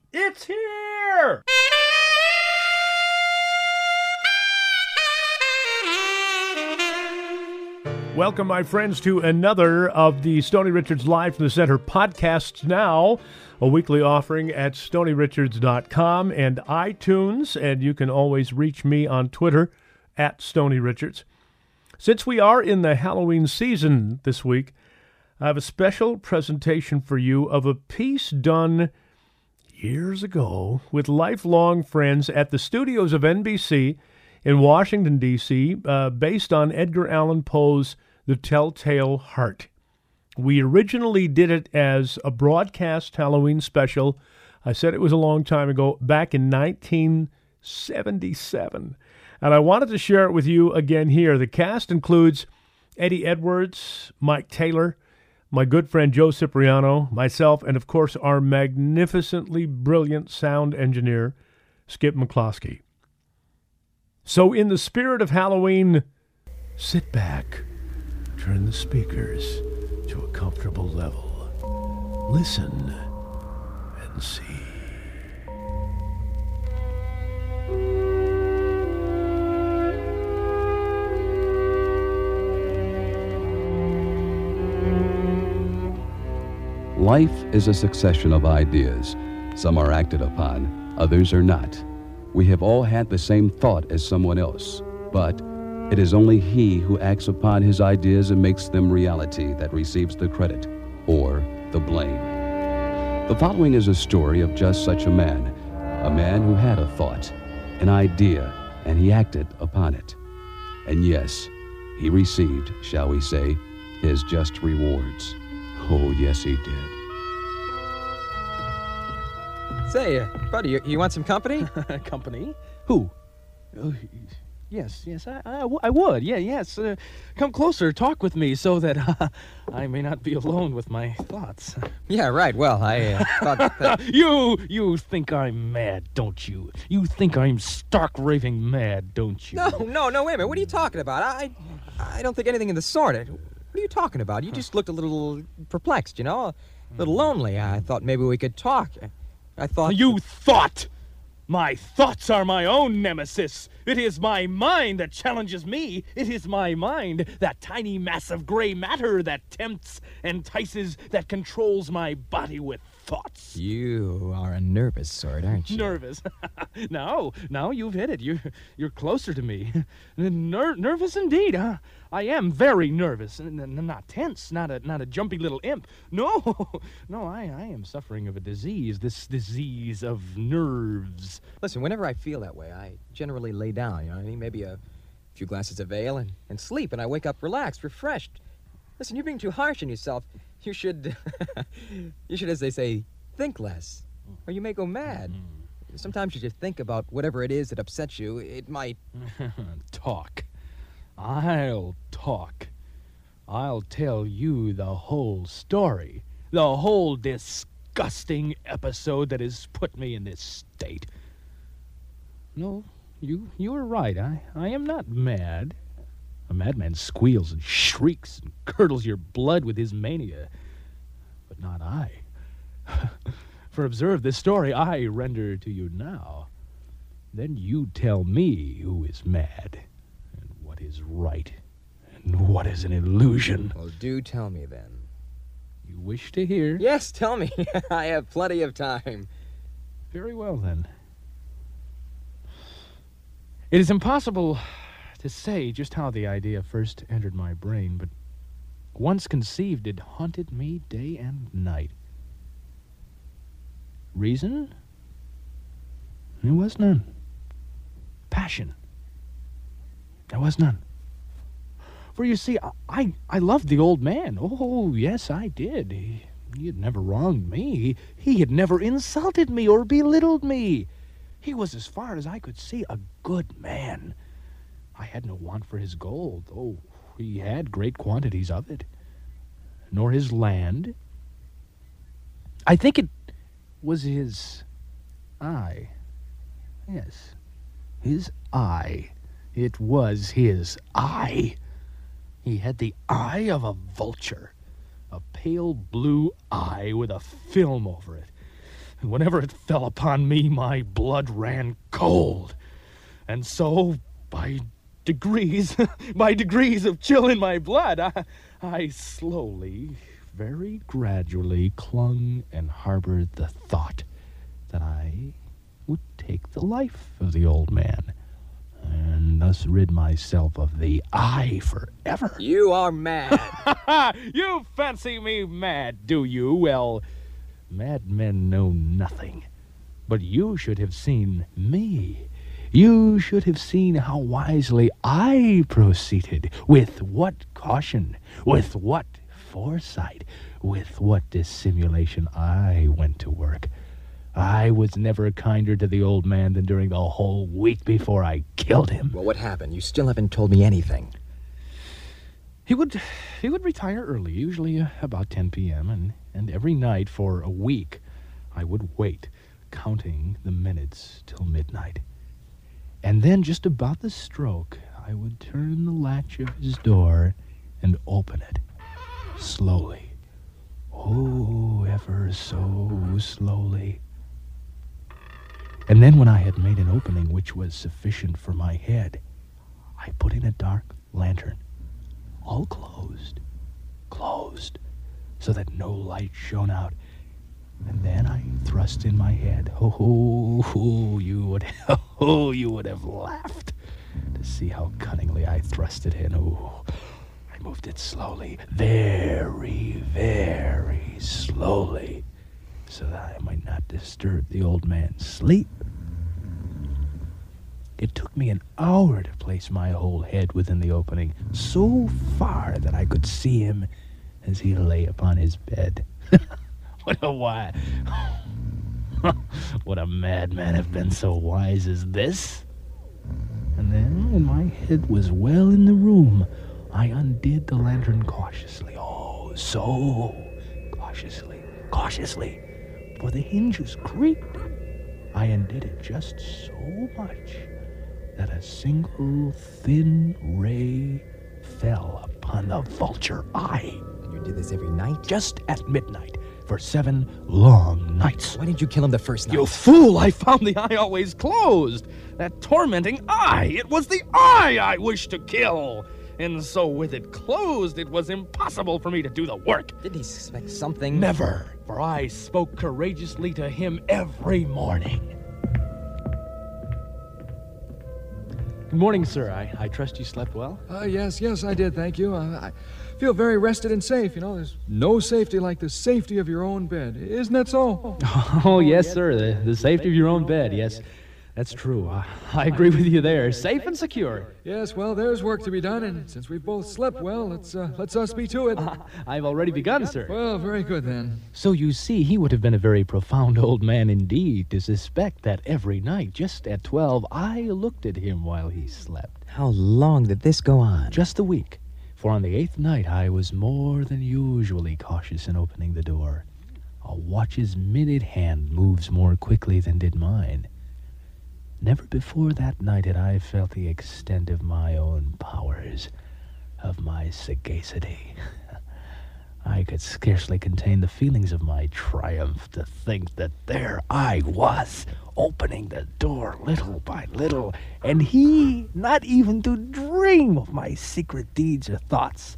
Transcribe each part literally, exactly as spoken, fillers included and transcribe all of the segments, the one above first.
It's here! Welcome, my friends, to another of the Stoney Richards Live from the Center podcasts now, a weekly offering at stoney richards dot com and iTunes, and you can always reach me on Twitter at Stoney Richards. Since we are in the Halloween season this week, I have a special presentation for you of a piece done years ago with lifelong friends at the studios of N B C in Washington, D C, uh, based on Edgar Allan Poe's The Telltale Heart. We originally did it as a broadcast Halloween special. I said it was a long time ago, back in nineteen seventy-seven. And I wanted to share it with you again here. The cast includes Eddie Edwards, Mike Taylor, my good friend Joe Cipriano, myself, and of course our magnificently brilliant sound engineer, Skip McCloskey. So in the spirit of Halloween, sit back, turn the speakers to a comfortable level, listen, and see. Life is a succession of ideas. Some are acted upon, others are not. We have all had the same thought as someone else, but it is only he who acts upon his ideas and makes them reality that receives the credit or the blame. The following is a story of just such a man, a man who had a thought, an idea, and he acted upon it. And yes, he received, shall we say, his just rewards. Oh, yes, he did. Say, uh, buddy, you, you want some company? Company? Who? Uh, yes, yes, I, I, w- I would. Yeah, yes. Uh, come closer, talk with me so that uh, I may not be alone with my thoughts. Yeah, right. Well, I uh, thought that... you, you think I'm mad, don't you? You think I'm stark raving mad, don't you? No, no, no, wait a minute. What are you talking about? I, I don't think anything of the sort. What are you talking about? You just looked a little perplexed, you know? A little lonely. I thought maybe we could talk. I thought... You thought! My thoughts are my own nemesis. It is my mind that challenges me. It is my mind, that tiny mass of gray matter that tempts, entices, that controls my body with thoughts. You are a nervous sort, aren't you? Nervous? No, no, you've hit it. You're, you're closer to me. Ner- nervous indeed, huh? I am very nervous. N- n- not tense, not a not a jumpy little imp. No, no, I, I am suffering of a disease, this disease of nerves. Listen, whenever I feel that way, I generally lay down, you know what I mean? Maybe a few glasses of ale and, and sleep, and I wake up relaxed, refreshed. Listen, you're being too harsh on yourself. You should, you should, as they say, think less, or you may go mad. Sometimes you just think about whatever it is that upsets you. It might... Talk. I'll talk. I'll tell you the whole story. The whole disgusting episode that has put me in this state. No, you you were right. I, I am not mad. A madman squeals and shrieks and curdles your blood with his mania. But not I. For observe this story I render to you now. Then you tell me who is mad, and what is right, and what is an illusion. Well, do tell me then. You wish to hear? Yes, tell me. I have plenty of time. Very well, then. It is impossible to say just how the idea first entered my brain, but once conceived, it haunted me day and night. Reason? There was none. Passion? There was none. For you see, I, I, I loved the old man. Oh, yes, I did. He, he had never wronged me. He, he had never insulted me or belittled me. He was, as far as I could see, a good man. I had no want for his gold. Oh, he had great quantities of it. Nor his land. I think it was his eye. Yes, his eye. It was his eye. He had the eye of a vulture. A pale blue eye with a film over it. Whenever it fell upon me, my blood ran cold. And so, by degrees, by degrees of chill in my blood, I, I slowly, very gradually clung and harbored the thought that I would take the life of the old man, and thus rid myself of the eye forever. You are mad. You fancy me mad, do you? Well, madmen know nothing. But you should have seen me. You should have seen how wisely I proceeded, with what caution, with what foresight, with what dissimulation I went to work. I was never kinder to the old man than during the whole week before I killed him. Well, what happened? You still haven't told me anything. He would he would retire early, usually uh, about ten p.m., and, and every night for a week I would wait, counting the minutes till midnight. And then, just about the stroke, I would turn the latch of his door and open it, slowly. Oh, ever so slowly. And then when I had made an opening which was sufficient for my head, I put in a dark lantern, all closed, closed, so that no light shone out. And then I thrust in my head. Oh, oh, oh, you would, oh, you would have laughed to see how cunningly I thrust it in. Oh, I moved it slowly, very, very slowly, so that I might not disturb the old man's sleep. It took me an hour to place my whole head within the opening, so far that I could see him as he lay upon his bed. What a why? Would a madman have been so wise as this? And then, when my head was well in the room, I undid the lantern cautiously. Oh, so cautiously, cautiously, for the hinges creaked. I undid it just so much that a single thin ray fell upon the vulture eye. You did this every night? Just at midnight, for seven long nights. Why didn't you kill him the first night? You fool! I found the eye always closed. That tormenting eye! It was the eye I wished to kill! And so with it closed, it was impossible for me to do the work. Didn't he suspect something? Never, for I spoke courageously to him every morning. Good morning, sir. I, I trust you slept well? Uh, yes, yes, I did, thank you. Uh, I feel very rested and safe, you know. There's no safety like the safety of your own bed. Isn't that so? Oh, yes, sir. The, the safety of your own bed, yes. That's true. I, I agree with you there. Safe and secure. Yes, well, there's work to be done, and since we've both slept well, let's, uh, let's us be to it. I've already begun, sir. Well, very good, then. So you see, he would have been a very profound old man indeed to suspect that every night, just at twelve, I looked at him while he slept. How long did this go on? Just a week. For on the eighth night, I was more than usually cautious in opening the door. A watch's minute hand moves more quickly than did mine. Never before that night had I felt the extent of my own powers, of my sagacity. I could scarcely contain the feelings of my triumph to think that there I was, opening the door little by little, and he not even to dream of my secret deeds or thoughts.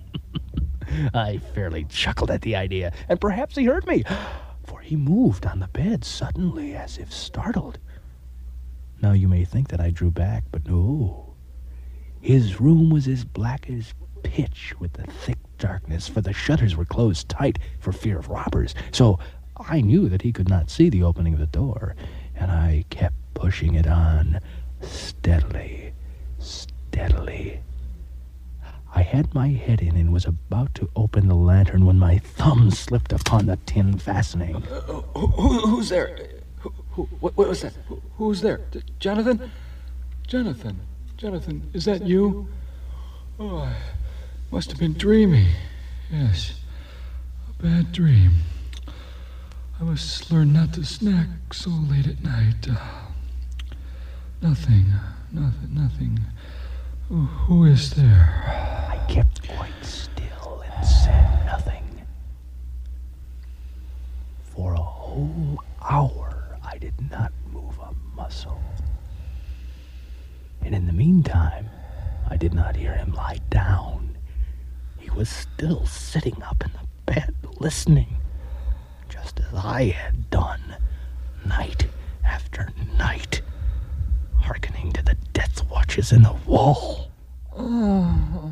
I fairly chuckled at the idea, and perhaps he heard me, for he moved on the bed suddenly as if startled. Now you may think that I drew back, but no. His room was as black as pitch with the thick darkness, for the shutters were closed tight for fear of robbers. So I knew that he could not see the opening of the door, and I kept pushing it on steadily, steadily. I had my head in and was about to open the lantern when my thumb slipped upon the tin fastening. Uh, who, who, who's there? Who, who, what, what was that? Who, who's there? D- Jonathan? Jonathan? Jonathan, is that you? Oh, I must have been dreaming. Yes, a bad dream. I must learn not to snack so late at night. Uh, nothing, nothing, nothing. Who, who is there? I kept quite still and said nothing. For a whole hour, I did not move a muscle. And in the meantime, I did not hear him lie down. He was still sitting up in the bed, listening, just as I had done, night after night, hearkening to the death watches in the wall. Oh.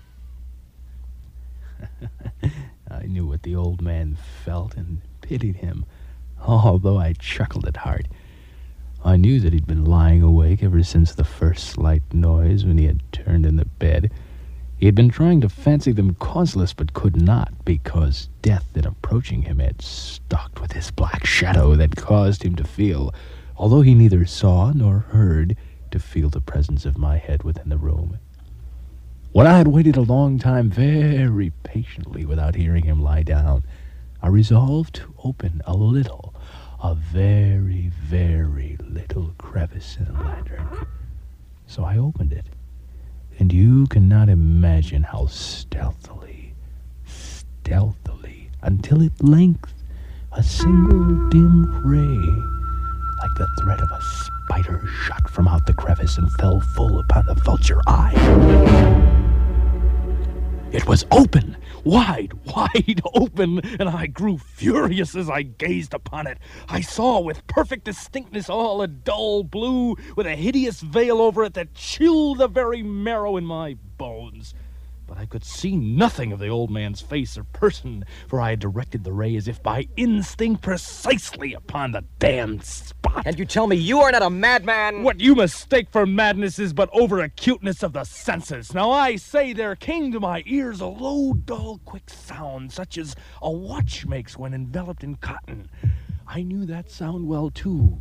I knew what the old man felt and pitied him, although I chuckled at heart. I knew that he'd been lying awake ever since the first slight noise when he had turned in the bed. He had been trying to fancy them causeless, but could not, because death in approaching him had stalked with his black shadow that caused him to feel, although he neither saw nor heard, to feel the presence of my head within the room. When I had waited a long time very patiently without hearing him lie down, I resolved to open a little, a very, very little crevice in the lantern. So I opened it, and you cannot imagine how stealthily, stealthily, until at length a single dim ray, like the thread of a spider, shot from out the crevice and fell full upon the vulture eye. It was open, wide, wide open, and I grew furious as I gazed upon it. I saw with perfect distinctness all a dull blue, with a hideous veil over it that chilled the very marrow in my bones. But I could see nothing of the old man's face or person, for I had directed the ray as if by instinct precisely upon the damned spot. And you tell me you are not a madman? What you mistake for madness is but over-acuteness of the senses. Now I say there came to my ears a low, dull, quick sound, such as a watch makes when enveloped in cotton. I knew that sound well, too.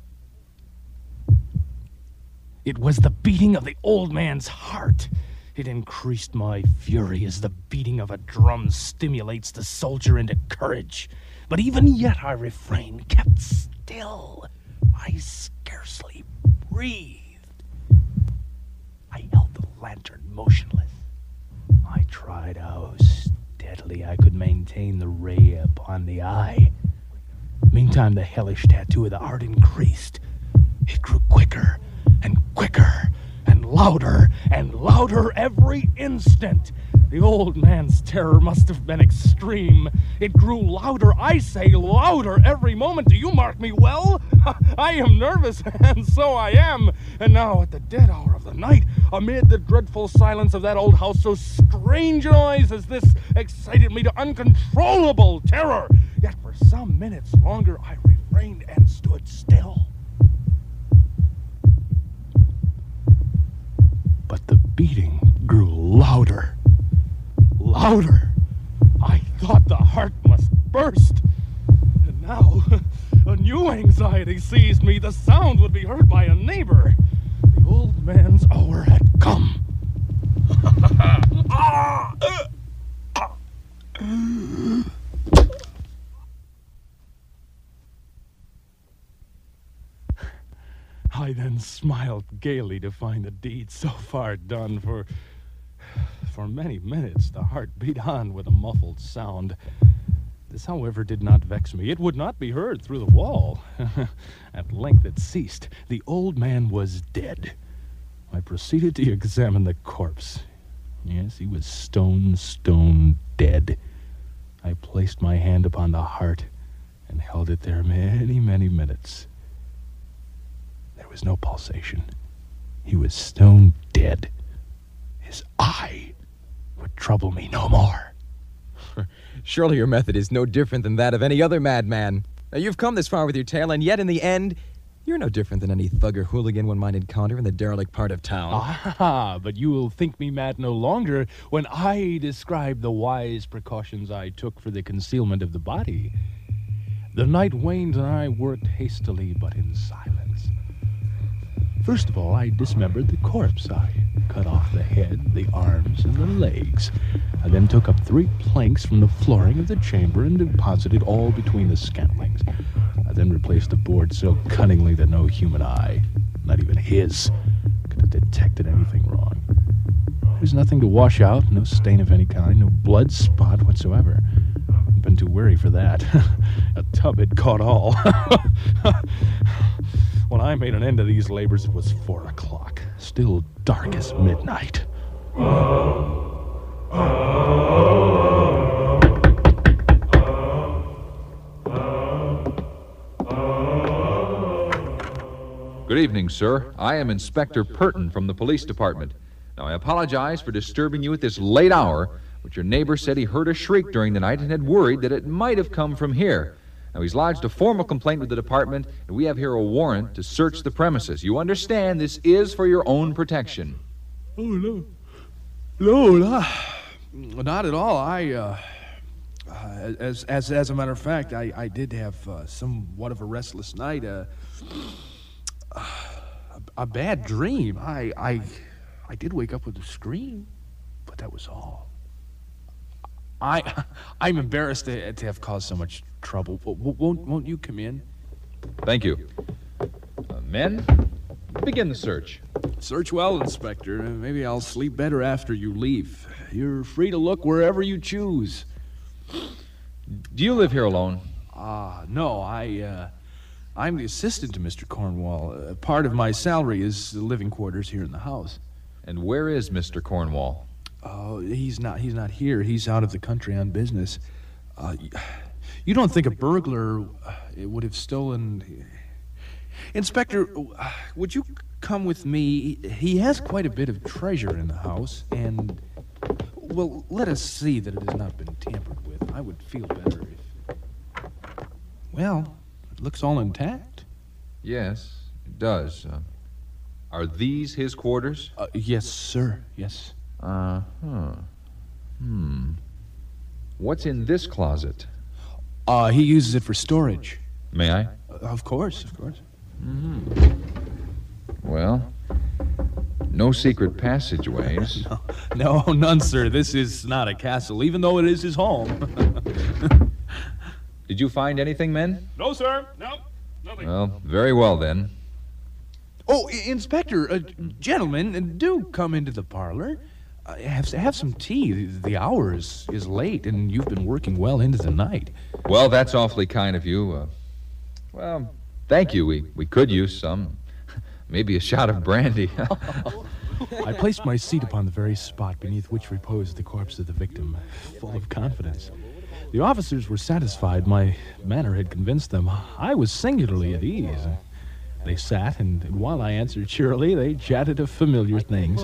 It was the beating of the old man's heart. It increased my fury as the beating of a drum stimulates the soldier into courage. But even yet I refrained, kept still. I scarcely breathed. I held the lantern motionless. I tried how steadily I could maintain the ray upon the eye. Meantime, the hellish tattoo of the art increased. It grew quicker and quicker, and louder and louder every instant. The old man's terror must have been extreme. It grew louder, I say louder every moment. Do you mark me well? I am nervous, and so I am. And now at the dead hour of the night, amid the dreadful silence of that old house, so strange a noise as this excited me to uncontrollable terror. Yet for some minutes longer I refrained and stood still. But the beating grew louder, louder. I thought the heart must burst. And now, a new anxiety seized me. The sound would be heard by a neighbor. The old man's hour had come. ah! uh, ah! I then smiled gaily to find the deed so far done, for for many minutes the heart beat on with a muffled sound. This, however, did not vex me. It would not be heard through the wall. At length it ceased. The old man was dead. I proceeded to examine the corpse. Yes, he was stone, stone dead. I placed my hand upon the heart and held it there many, many minutes. There was no pulsation. He was stone dead. His eye would trouble me no more. Surely your method is no different than that of any other madman. Now, you've come this far with your tale, and yet in the end, you're no different than any thug or hooligan one might encounter in the derelict part of town. Ah, but you will think me mad no longer when I describe the wise precautions I took for the concealment of the body. The night waned, and I worked hastily but in silence. First of all, I dismembered the corpse. I cut off the head, the arms, and the legs. I then took up three planks from the flooring of the chamber and deposited all between the scantlings. I then replaced the board so cunningly that no human eye, not even his, could have detected anything wrong. There was nothing to wash out, no stain of any kind, no blood spot whatsoever. been too wary for that. A tub had caught all. When I made an end of these labors, it was four o'clock, still dark as midnight. Good evening, sir. I am Inspector Purton from the police department. Now, I apologize for disturbing you at this late hour, but your neighbor said he heard a shriek during the night and had worried that it might have come from here. Now, he's lodged a formal complaint with the department, and we have here a warrant to search the premises. You understand this is for your own protection. Oh, no. No, no. Not at all. I, uh... uh as, as, as a matter of fact, I, I did have uh, somewhat of a restless night, uh... A, a bad dream. I, I, I did wake up with a scream, but that was all. I, I'm embarrassed to, to have caused so much trouble. Won't, won't you come in? Thank you. Uh, men, begin the search. Search well, Inspector. Maybe I'll sleep better after you leave. You're free to look wherever you choose. Do you live here alone? Ah, uh, no. I, uh... I'm the assistant to Mister Cornwall. Uh, part of my salary is the living quarters here in the house. And where is Mister Cornwall? Oh, he's not. He's not here. He's out of the country on business. Uh, you don't think a burglar uh, would have stolen? Inspector, uh, would you come with me? He has quite a bit of treasure in the house, and well, let us see that it has not been tampered with. I would feel better if. Well. Looks all intact. Yes, it does. Uh, are these his quarters? Uh, yes, sir. Yes. Uh-huh. Hmm. What's in this closet? Uh, he uses it for storage. May I? Uh, of course, of course. Mm-hmm. Well, no secret passageways. no, no, none, sir. This is not a castle, even though it is his home. Did you find anything, men? No, sir. No, nothing. Well, very well, then. Oh, Inspector, uh, gentlemen, do come into the parlor. Uh, have, have some tea. The, the hour is, is late, and you've been working well into the night. Well, that's awfully kind of you. Uh, well, thank you. We, we could use some. Maybe a shot of brandy. I placed my seat upon the very spot beneath which reposed the corpse of the victim, full of confidence. The officers were satisfied. My manner had convinced them. I was singularly at ease. They sat, and while I answered cheerily, they chatted of familiar things.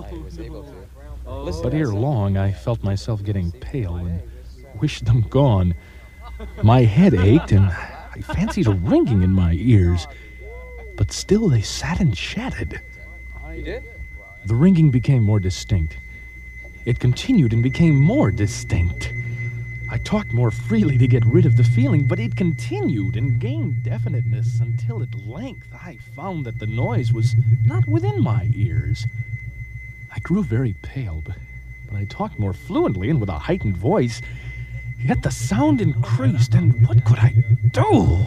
But ere long, I felt myself getting pale and wished them gone. My head ached, and I fancied a ringing in my ears. But still they sat and chatted. You did? The ringing became more distinct. It continued and became more distinct. I talked more freely to get rid of the feeling, but it continued and gained definiteness until at length I found that the noise was not within my ears. I grew very pale, but, but I talked more fluently and with a heightened voice. Yet the sound increased, and what could I do?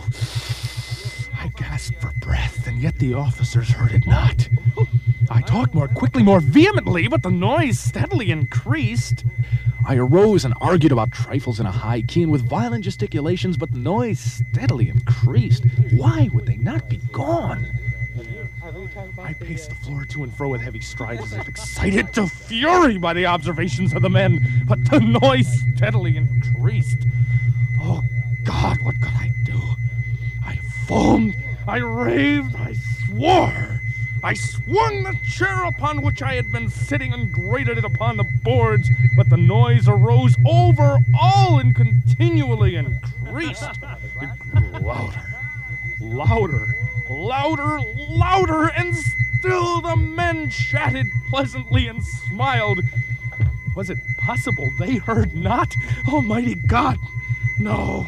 I gasped for breath, and yet the officers heard it not. I talked more quickly, more vehemently, but the noise steadily increased. I arose and argued about trifles in a high key and with violent gesticulations, but the noise steadily increased. Why would they not be gone? I paced the floor to and fro with heavy strides as if excited to fury by the observations of the men, but the noise steadily increased. Oh, God, what could I do? I foamed, I raved, I swore. I swung the chair upon which I had been sitting and grated it upon the boards, but the noise arose over all and continually increased. It grew louder, louder, louder, louder, and still the men chatted pleasantly and smiled. Was it possible they heard not? Almighty God! No,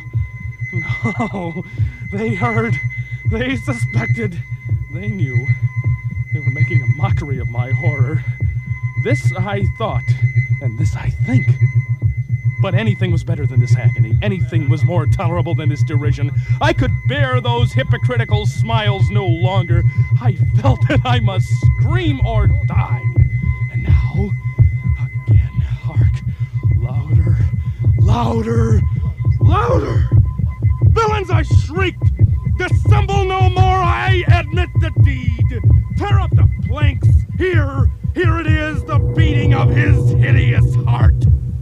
no, they heard, they suspected, they knew. They were making a mockery of my horror. This I thought, and this I think. But anything was better than this agony. Anything was more tolerable than this derision. I could bear those hypocritical smiles no longer. I felt that I must scream or die. And now, again, hark, louder, louder, Louder! Villains, I shrieked! Dissemble no more, I admit the deed! Tear up the planks! Here, here it is, the beating of his hideous heart!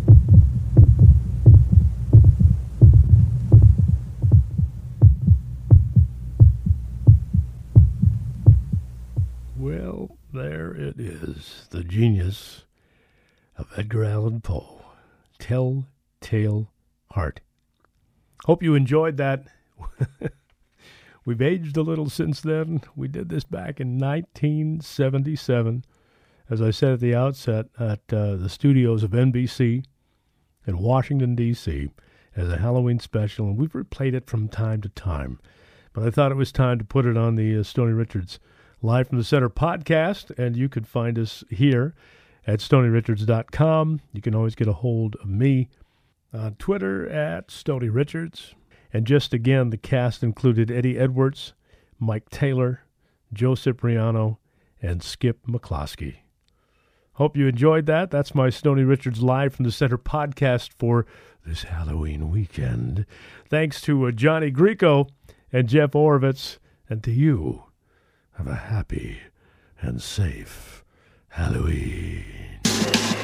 Well, there it is, the genius of Edgar Allan Poe. Tell-Tale Heart. Hope you enjoyed that. We've aged a little since then. We did this back in nineteen seventy-seven, as I said at the outset, at uh, the studios of N B C in Washington, D C, as a Halloween special, and we've replayed it from time to time. But I thought it was time to put it on the uh, Stoney Richards Live from the Center podcast, and you can find us here at stony richards dot com. You can always get a hold of me on Twitter at Stoney Richards. And just again, the cast included Eddie Edwards, Mike Taylor, Joe Cipriano, and Skip McCloskey. Hope you enjoyed that. That's my Stoney Richards Live from the Center podcast for this Halloween weekend. Thanks to uh, Johnny Greco and Jeff Orovitz, and to you. Have a happy and safe Halloween.